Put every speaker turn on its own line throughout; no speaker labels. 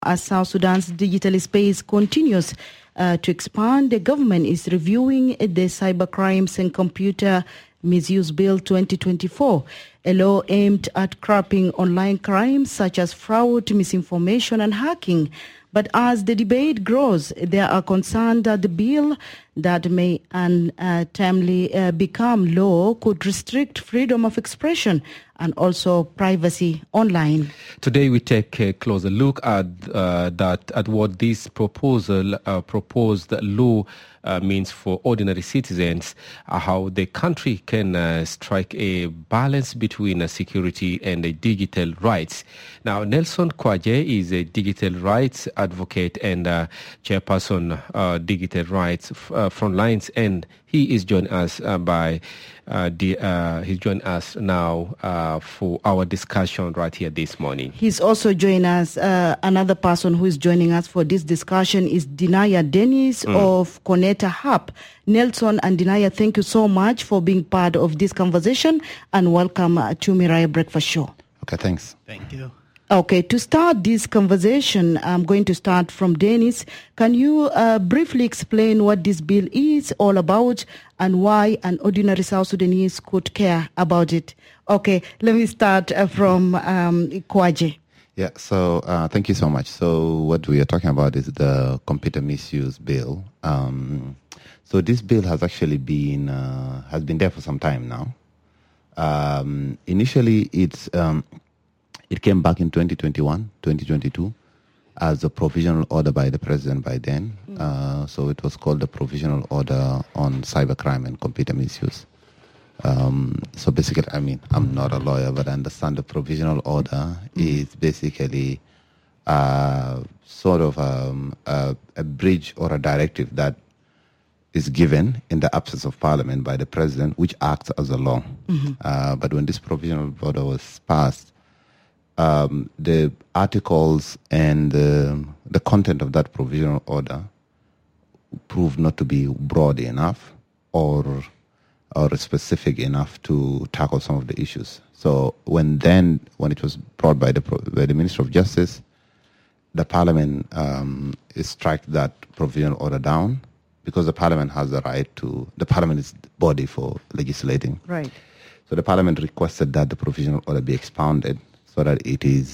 As South Sudan's digital space continues to expand, the government is reviewing the Cybercrimes and Computer Misuse Bill 2024, a law aimed at curbing online crimes such as fraud, misinformation, and hacking. But as the debate grows, there are concerns that the bill that may untimely become law could restrict freedom of expression and also privacy online.
Today we take a closer look at what this proposed law means for ordinary citizens, how the country can strike a balance between security and digital rights. Now, Nelson Kwaje is a digital rights advocate and chairperson digital rights Frontlines, and he is joining us he's joined us now for our discussion right here this morning.
He's also joining us. Another person who is joining us for this discussion is Dinaya Dennis of Connector Hub. Nelson and Dinaya, thank you so much for being part of this conversation, and welcome to Mirai Breakfast Show.
Okay, thanks.
Thank you.
Okay, to start this conversation, I'm going to start from Dennis. Can you briefly explain what this bill is all about and why an ordinary South Sudanese could care about it? Okay, let me start from Kwaje.
Yeah, so thank you so much. So what we are talking about is the Computer Misuse Bill. So this bill has actually been there for some time now. Initially, it came back in 2022 as a provisional order by the president by then. So it was called the Provisional Order on Cybercrime and Computer Misuse. So basically, I mean, I'm not a lawyer, but I understand the provisional order is basically sort of a bridge or a directive that is given in the absence of parliament by the president, which acts as a law. But when this provisional order was passed, the articles and the content of that provisional order proved not to be broad enough or specific enough to tackle some of the issues. So when it was brought by the Minister of Justice, the Parliament struck that provisional order down because the Parliament has the right to. The Parliament is the body for legislating.
Right.
So the Parliament requested that the provisional order be expounded, so that it is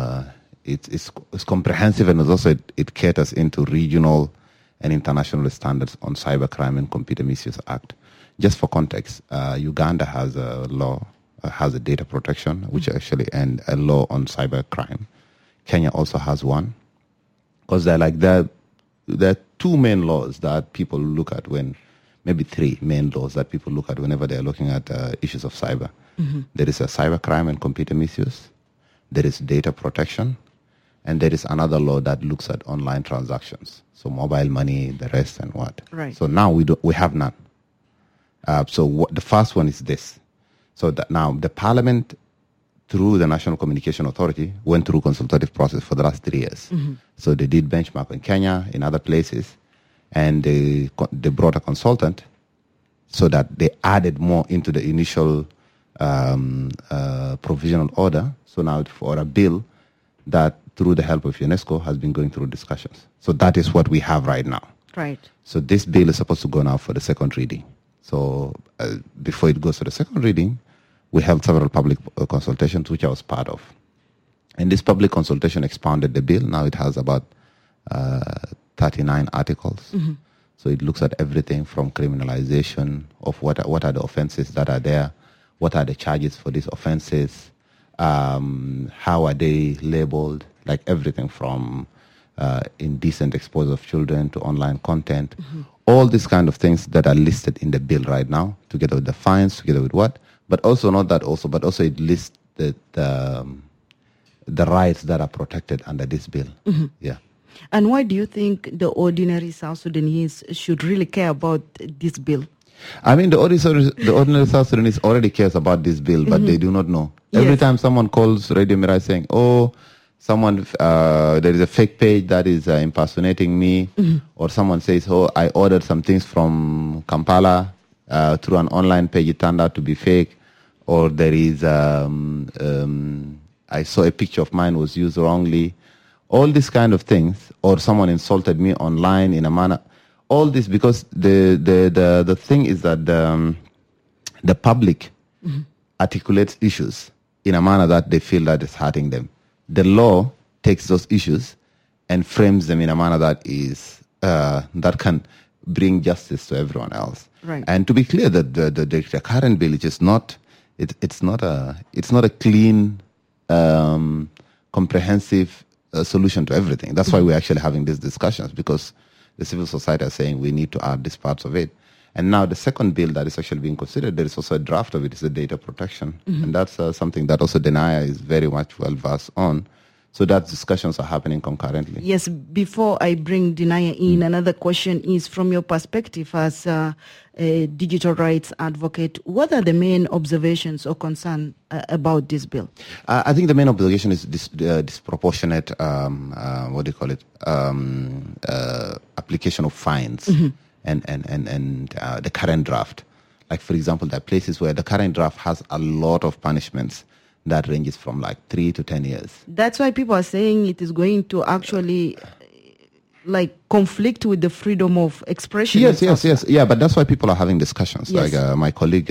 it's comprehensive, and also it caters into regional and international standards on Cybercrime and Computer Misuse Act. Just for context, Uganda has a law, has a data protection, which actually, and a law on cybercrime. Kenya also has one, because there are two main laws that people look at maybe three main laws that people look at whenever they are looking at issues of cyber. There is a cybercrime and computer misuse. There is data protection, and there is another law that looks at online transactions, so mobile money, the rest, and what.
Right.
So now we have none. The first one is this. So that now the Parliament, through the National Communication Authority, went through consultative process for the last 3 years. So they did benchmark in Kenya, in other places, and they brought a consultant so that they added more into the initial provisional order. So now for a bill that, through the help of UNESCO, has been going through discussions. So that is what we have right now.
Right.
So this bill is supposed to go now for the second reading. So before it goes to the second reading, we held several public consultations, which I was part of. And this public consultation expanded the bill. Now it has about 39 articles. So it looks at everything from criminalization of what are the offenses that are there, what are the charges for these offenses, how are they labeled, like everything from indecent exposure of children to online content, all these kind of things that are listed in the bill right now, together with the fines, together with what, but also not that also, but also it lists the rights that are protected under this bill. Yeah.
And why do you think the ordinary South Sudanese should really care about this bill?
I mean, the ordinary South Sudanese already cares about this bill, but they do not know. Every time someone calls Radio Mirai saying, oh, there is a fake page that is impersonating me, or someone says, oh, I ordered some things from Kampala through an online page, it turned out to be fake, or there is, I saw a picture of mine was used wrongly, All these kind of things, or someone insulted me online in a manner, all this because the thing is that the public articulates issues in a manner that they feel that is hurting them. The law takes those issues and frames them in a manner that is that can bring justice to everyone else.
Right.
And to be clear, that the current bill is not it's not a clean, comprehensive solution to everything. That's why we're actually having these discussions, because the civil society are saying we need to add these parts of it. And now the second bill that is actually being considered, there is also a draft of it, is the data protection. And that's something that also Denaya is very much well versed on. So that discussions are happening concurrently.
Yes, before I bring Denaya in, another question is, from your perspective as a digital rights advocate, what are the main observations or concern about this bill?
I think the main observation is disproportionate, application of fines and the current draft. Like, for example, there are places where the current draft has a lot of punishments that ranges from like 3 to 10 years.
That's why people are saying it is going to actually conflict with the freedom of expression.
Yes. Yeah, but that's why people are having discussions.
Yes.
Like my colleague,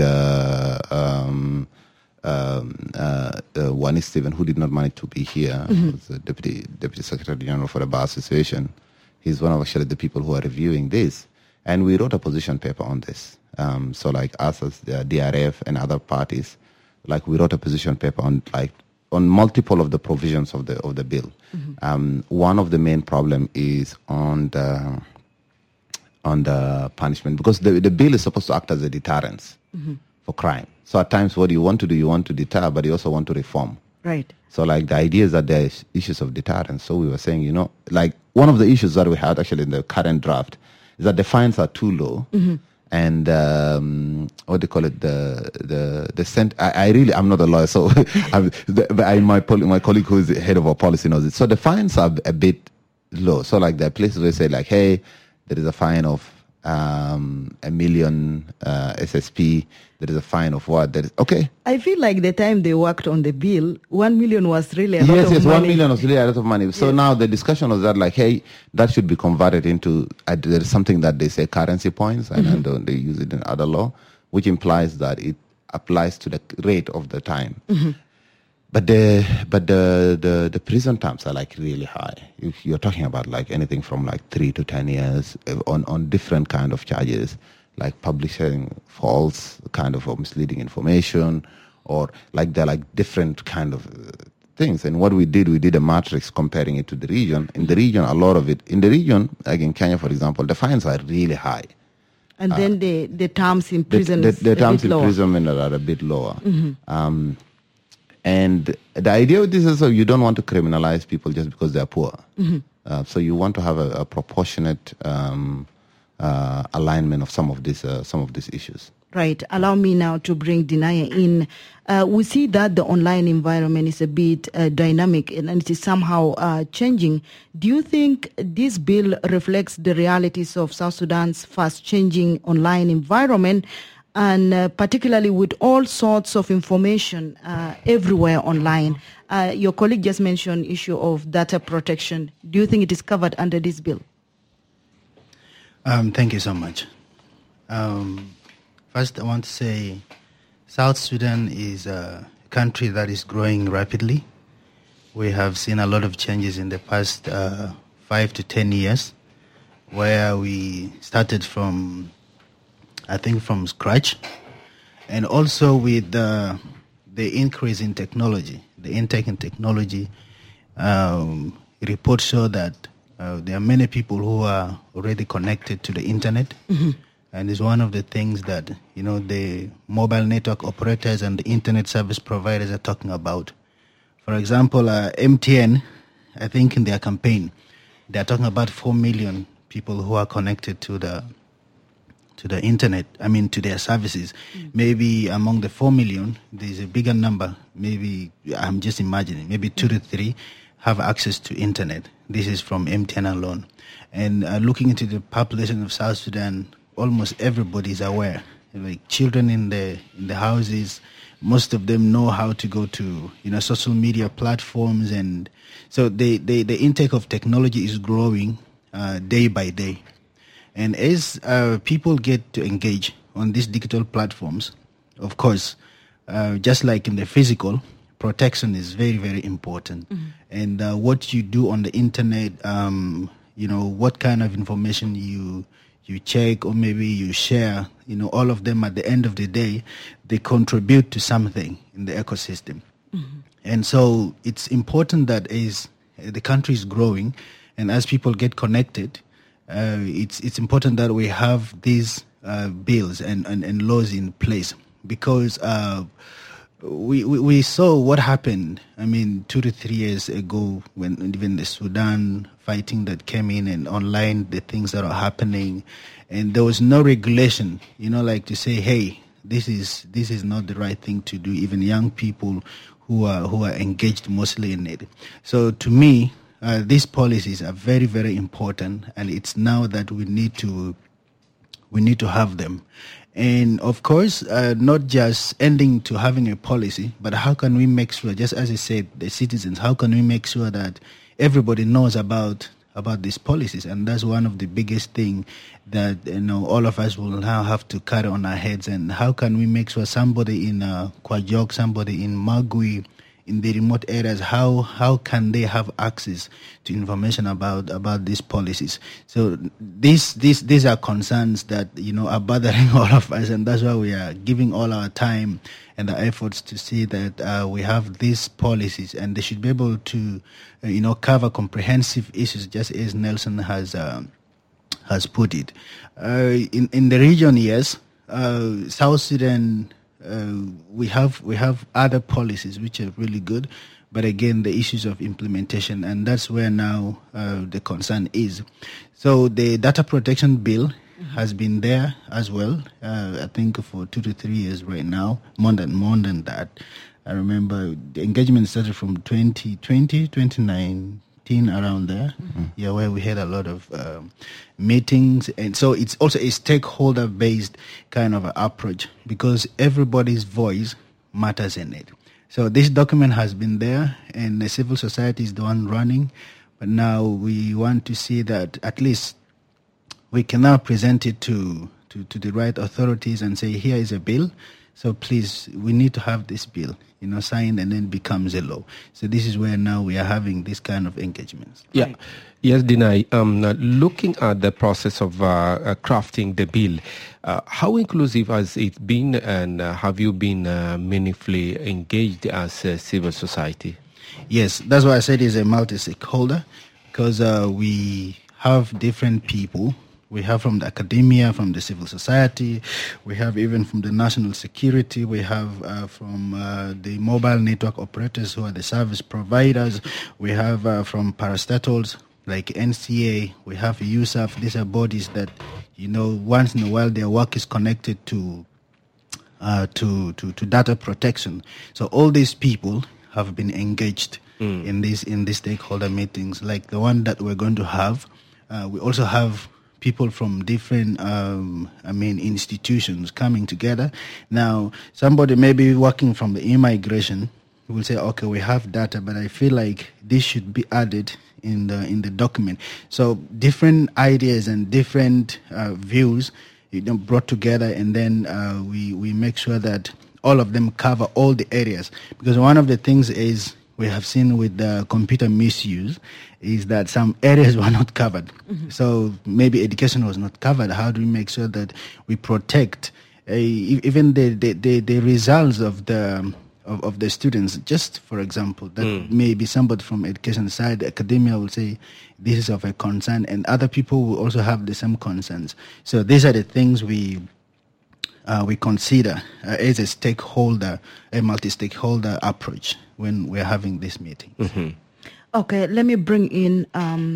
Wani Stephen, who did not manage to be here, was the Deputy Secretary General for the Bar Association. He's one of actually the people who are reviewing this. And we wrote a position paper on this. So like us as the DRF and other parties, like we wrote a position paper on multiple of the provisions of the bill. One of the main problem is on the punishment, because the bill is supposed to act as a deterrence for crime. So at times what you want to do, you want to deter, but you also want to reform.
Right.
So like the idea is that there is issues of deterrence. So we were saying, like one of the issues that we had actually in the current draft is that the fines are too low. And what do you call it? I'm not a lawyer, so my colleague who is the head of our policy knows it. So the fines are a bit low. So like there are places where they say like, hey, there is a fine of $1 million SSP. There is a fine of what? There is, okay.
I feel like the time they worked on the bill, 1 million was really a lot of money.
Yes, 1 million was really a lot of money. So now the discussion was that like, hey, that should be converted into, there is something that they say currency points, and they use it in other law, which implies that it applies to the rate of the time. But the prison terms are like really high. If you're talking about like anything from like 3 to 10 years on different kind of charges, like publishing false kind of misleading information, or like they're like different kind of things. And what we did a matrix comparing it to the region. In the region, a lot of it, in the region, like in Kenya, for example, the fines are really high.
And then the terms in prison
the terms in imprisonment are a bit lower. And the idea with this is so you don't want to criminalize people just because they're poor. So you want to have a proportionate alignment of some of these issues.
Right. Allow me now to bring Denaya in. We see that the online environment is a bit dynamic and it is somehow changing. Do you think this bill reflects the realities of South Sudan's fast-changing online environment, and particularly with all sorts of information everywhere online? Your colleague just mentioned issue of data protection. Do you think it is covered under this bill?
Thank you so much. First, I want to say South Sudan is a country that is growing rapidly. We have seen a lot of changes in the past 5 to 10 years, where we started from scratch. And also with the increase in technology, the intake in technology, reports show that there are many people who are already connected to the internet. And it's one of the things that, the mobile network operators and the internet service providers are talking about. For example, MTN, I think in their campaign, they're talking about 4 million people who are connected to the internet, to their services. Maybe among the 4 million, there's a bigger number, maybe, I'm just imagining, maybe 2 to 3 have access to internet. This is from MTN alone. And looking into the population of South Sudan, almost everybody is aware. Like children in the houses, Most of them know how to go to, social media platforms, and so the intake of technology is growing day by day. And as people get to engage on these digital platforms, of course, just like in the physical, protection is very, very important. And what you do on the internet, what kind of information you check or maybe you share, all of them at the end of the day, they contribute to something in the ecosystem. And so it's important that as the country is growing and as people get connected, it's important that we have these bills and laws in place, because we saw what happened, 2 to 3 years ago, when even the Sudan fighting that came in, and online the things that are happening, and there was no regulation, like to say, hey, this is not the right thing to do, even young people who are engaged mostly in it. So to me, these policies are very, very important, and it's now that we need to have them. And of course, not just ending to having a policy, but how can we make sure, just as I said, the citizens, how can we make sure that everybody knows about these policies? And that's one of the biggest thing that all of us will now have to carry on our heads. And how can we make sure somebody in Kwajok, somebody in Magui, in the remote areas, how can they have access to information about these policies? So these are concerns that are bothering all of us, and that's why we are giving all our time and the efforts to see that we have these policies, and they should be able to cover comprehensive issues, just as Nelson has put it. In the region, yes, South Sudan. We have other policies which are really good, but again, the issues of implementation, and that's where now the concern is. So the data protection bill has been there as well, I think for 2 to 3 years right now, more than that. I remember the engagement started from 2020, 2019, around there, where we had a lot of meetings. And so it's also a stakeholder-based kind of approach, because everybody's voice matters in it. So this document has been there, and the civil society is the one running, but now we want to see that at least we can now present it to the right authorities and say, here is a bill, so please, we need to have this bill, signed, and then becomes a law. So this is where now we are having this kind of engagements.
Yeah. Right. Yes, Dinai, looking at the process of crafting the bill, how inclusive has it been, and have you been meaningfully engaged as a civil society?
Yes, that's why I said it's a multi-stakeholder, because we have different people. We have from the academia, from the civil society, we have even from the national security, we have from the mobile network operators who are the service providers, we have from parastatals like NCA, we have USAF. These are bodies that, once in a while their work is connected to data protection. So all these people have been engaged in these stakeholder meetings, like the one that we're going to have. We also have people from different, institutions coming together. Now, somebody may be working from the immigration will say, okay, we have data, but I feel like this should be added in the document. So different ideas and different views brought together, and then we make sure that all of them cover all the areas. Because one of the things is we have seen with the computer misuse is that some areas were not covered. So maybe education was not covered. How do we make sure that we protect even the results of the students? Just for example, that maybe somebody from education side, academia will say this is of a concern, and other people will also have the same concerns. So these are the things we consider as a stakeholder, a multi-stakeholder approach when we're having this meeting.
Okay, let me bring in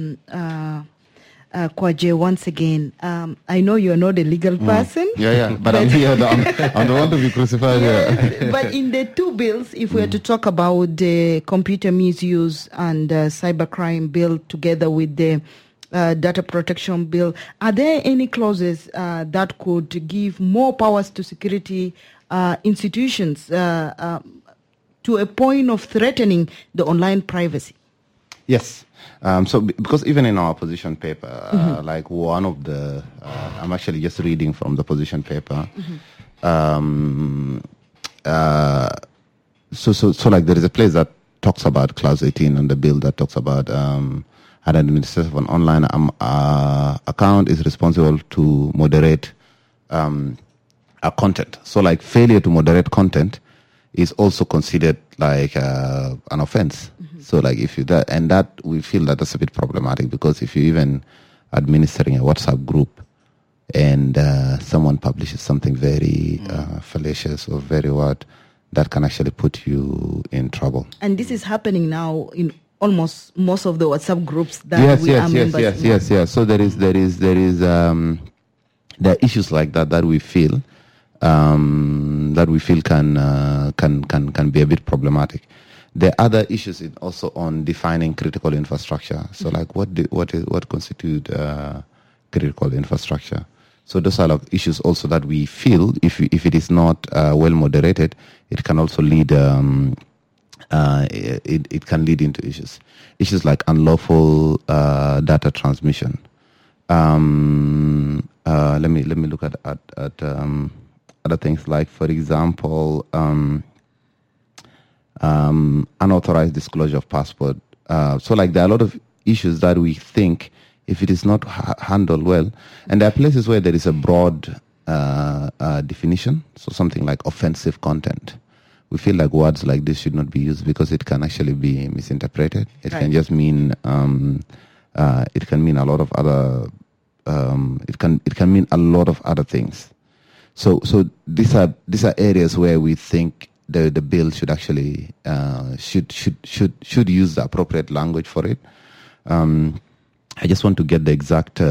Kwaje once again. I know you're not a legal person.
But I'm here. I'm the one to be crucified here.
But in the two bills, if we are to talk about the computer misuse and cybercrime bill together with the data protection bill. Are there any clauses that could give more powers to security institutions to a point of threatening the online privacy?
Yes. Because even in our position paper, like one of the, I'm actually just reading from the position paper. So like there is a place that talks about Clause 18 on the bill that talks about an administrator of an online account is responsible to moderate content. So like failure to moderate content is also considered like an offense. So like if you that we feel that that's a bit problematic, because if you even administering a WhatsApp group and someone publishes something very fallacious or very that can actually put you in trouble.
And this is happening now in almost most of the WhatsApp groups that we are members in.
Yes. So there are issues like that we feel can be a bit problematic. There are other issues also on defining critical infrastructure. So like what constitute critical infrastructure? So those are like issues also that we feel if it is not well moderated, it can also lead it can lead into issues like unlawful data transmission. Let me look at other things, like for example unauthorized disclosure of passport. So like there are a lot of issues that we think if it is not handled well, and there are places where there is a broad definition, so something like offensive content. We feel like words like this should not be used because it can actually be misinterpreted. It can just mean it can mean a lot of other it can mean a lot of other things. So these are areas where we think the bill should actually should use the appropriate language for it. I just want to get the exact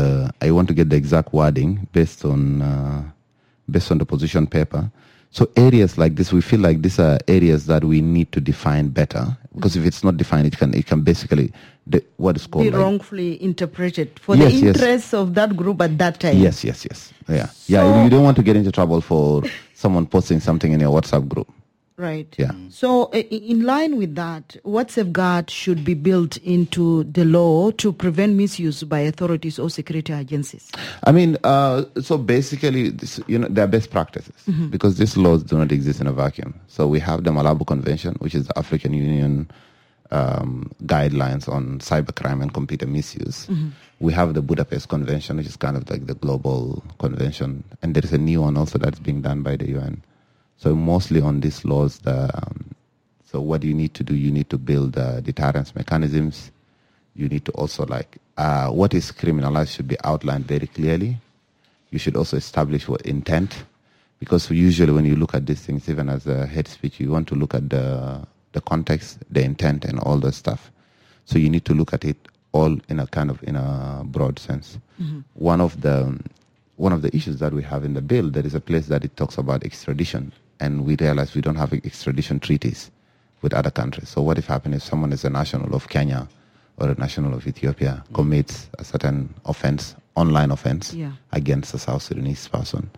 wording based on the position paper. So areas like this, we feel like these are areas that we need to define better, because if it's not defined, it can basically what is called
be wrongfully interpreted for the interests of that group at that time.
Yes. Yeah. You don't want to get into trouble for someone posting something in your WhatsApp group.
Right.
Yeah.
So in line with that, what safeguard should be built into the law to prevent misuse by authorities or security agencies?
I mean, so basically, there are best practices, because these laws do not exist in a vacuum. So we have the Malabo Convention, which is the African Union guidelines on cybercrime and computer misuse. We have the Budapest Convention, which is kind of like the global convention, and there is a new one also that's being done by the UN. So mostly on these laws, so what you need to do, you need to build deterrence mechanisms. You need to also what is criminalized should be outlined very clearly. You should also establish what intent, because usually when you look at these things, even as a hate speech, you want to look at the context, the intent, and all the stuff. So you need to look at it all in a broad sense. One of the issues that we have in the bill, there is a place that it talks about extradition. And we realize we don't have extradition treaties with other countries. So what if someone is a national of Kenya or a national of Ethiopia commits a certain offense, online offense, against a South Sudanese person?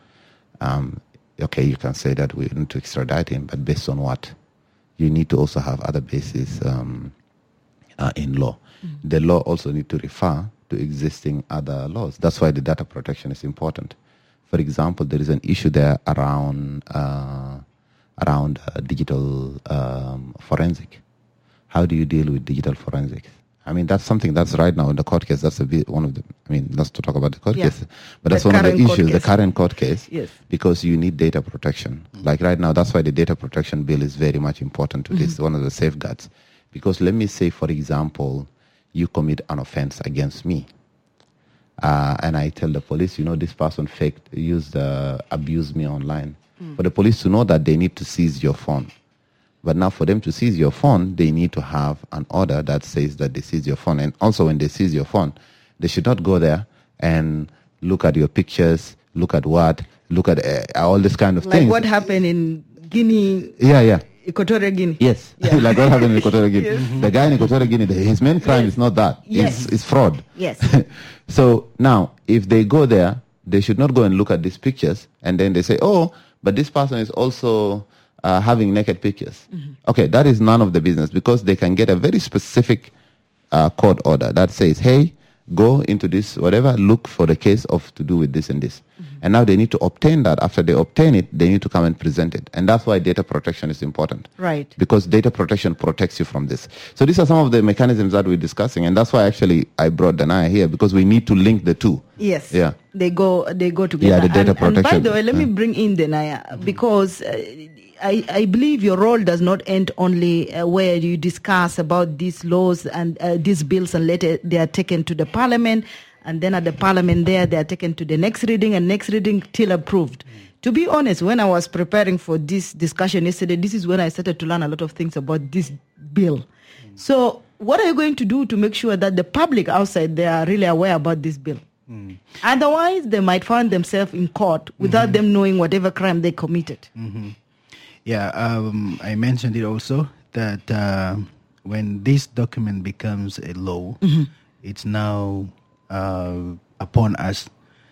Okay, you can say that we need to extradite him, but based on what? You need to also have other bases in law. The law also need to refer to existing other laws. That's why the data protection is important. For example, there is an issue there around digital forensic. How do you deal with digital forensics? I mean, that's something that's right now in the court case. That's one of the, let's to talk about the court case. But that's one of the issues, the current court case, because you need data protection. Like right now, that's why the data protection bill is very much important to this, one of the safeguards. Because let me say, for example, you commit an offense against me. And I tell the police, this person abused me online. For the police to know that, they need to seize your phone. But now for them to seize your phone, they need to have an order that says that they seize your phone. And also when they seize your phone, they should not go there and look at your pictures, look at all this kind of things.
Like what happened in Guinea?
Yeah.
Equatorial Guinea.
Yes, like what happened in Equatorial Guinea. Yes. The guy in Equatorial Guinea, his main crime is not that.
Yes.
It's fraud.
Yes.
So now, if they go there, they should not go and look at these pictures and then they say, oh, but this person is also having naked pictures. Okay, that is none of the business, because they can get a very specific court order that says, hey, go into this, whatever, look for the case of to do with this and this. And now they need to obtain that. After they obtain it, they need to come and present it. And that's why data protection is important.
Right.
Because data protection protects you from this. So these are some of the mechanisms that we're discussing. And that's why actually I brought Danaya here, because we need to link the two.
Yes.
Yeah.
They go together.
Yeah, the data protection.
And by the way, let me bring in Danaya, because I believe your role does not end only where you discuss about these laws and these bills, and later they are taken to the parliament, and then at the parliament there they are taken to the next reading, and next reading till approved. To be honest, when I was preparing for this discussion yesterday, this is when I started to learn a lot of things about this bill. So what are you going to do to make sure that the public outside there are really aware about this bill? Otherwise, they might find themselves in court without them knowing whatever crime they committed.
Yeah, I mentioned it also that when this document becomes a law, it's now upon us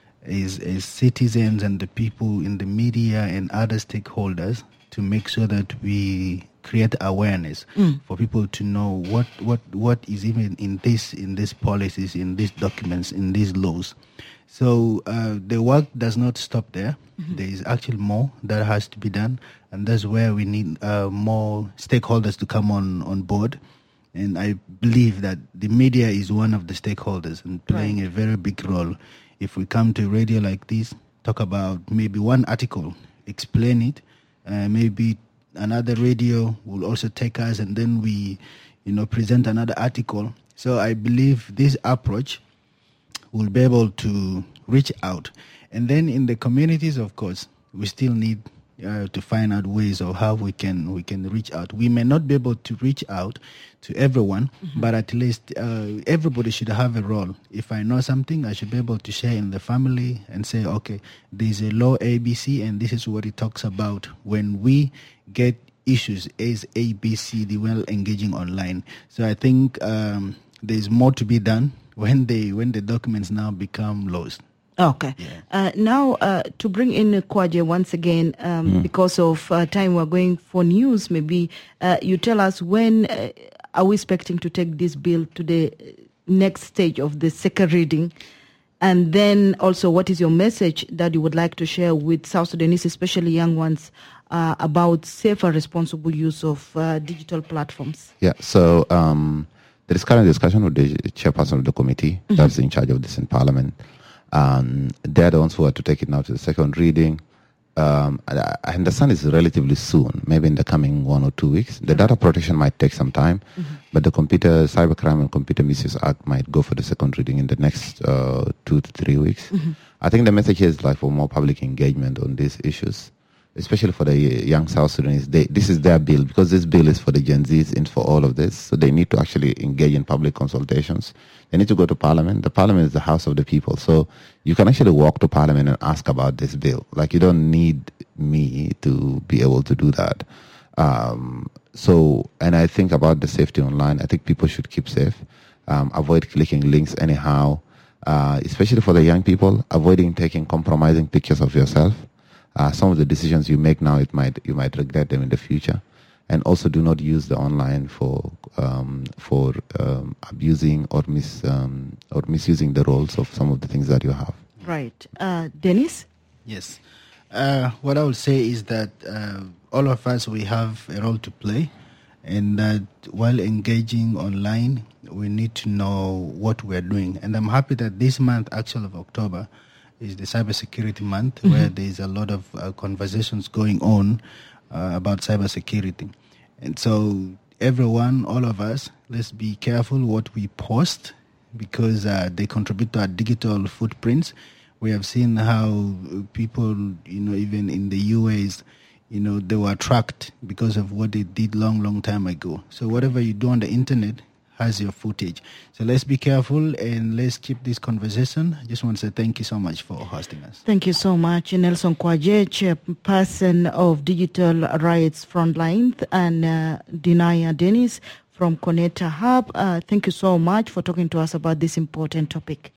as citizens and the people in the media and other stakeholders to make sure that we create awareness for people to know what is even in these policies, in these documents, in these laws. So the work does not stop there. There is actually more that has to be done, and that's where we need more stakeholders to come on board. And I believe that the media is one of the stakeholders and playing a very big role. If we come to radio like this, talk about maybe one article, explain it, maybe another radio will also take us, and then we, present another article. So I believe this approach will be able to reach out. And then in the communities, of course, we still need to find out ways of how we can reach out. We may not be able to reach out to everyone, but at least everybody should have a role. If I know something, I should be able to share in the family and say, okay, there's a law ABC, and this is what it talks about when we get issues as ABC, while engaging online. So I think there's more to be done when the documents now become laws.
Okay. Yeah. Now, to bring in Kwaje once again, because of time, we're going for news. Maybe you tell us, when are we expecting to take this bill to the next stage of the second reading? And then also, what is your message that you would like to share with South Sudanese, especially young ones, about safe and responsible use of digital platforms?
Yeah, so there is current discussion with the chairperson of the committee that's in charge of this in Parliament. They're the ones who are to take it now to the second reading. I understand it's relatively soon, maybe in the coming 1 or 2 weeks. The data protection might take some time, but the Cybercrime and Computer Misuse Act might go for the second reading in the next 2 to 3 weeks. I think the message here is like for more public engagement on these issues, especially for the young South Sudanese. This is their bill, because this bill is for the Gen Zs and for all of this. So they need to actually engage in public consultations. They need to go to Parliament. The Parliament is the house of the people. So you can actually walk to Parliament and ask about this bill. Like, you don't need me to be able to do that. And I think about the safety online. I think people should keep safe. Avoid clicking links anyhow, especially for the young people. Avoiding taking compromising pictures of yourself. Some of the decisions you make now, you might regret them in the future. And also, do not use the online for abusing or misusing the roles of some of the things that you have.
Right, Dennis.
Yes, what I would say is that all of us, we have a role to play, and that while engaging online, we need to know what we're doing. And I'm happy that this month, actually of October, is the cybersecurity month, where there's a lot of conversations going on about cybersecurity. And so everyone, all of us, let's be careful what we post, because they contribute to our digital footprints. We have seen how people, even in the UAs, they were tracked because of what they did long time ago. So whatever you do on the internet has your footage. So let's be careful and let's keep this conversation. I just want to say thank you so much for hosting us.
Thank you so much, Nelson Kwaje, chairperson of Digital Rights Frontline, and Dinaya Dennis from Connector Hub. Thank you so much for talking to us about this important topic.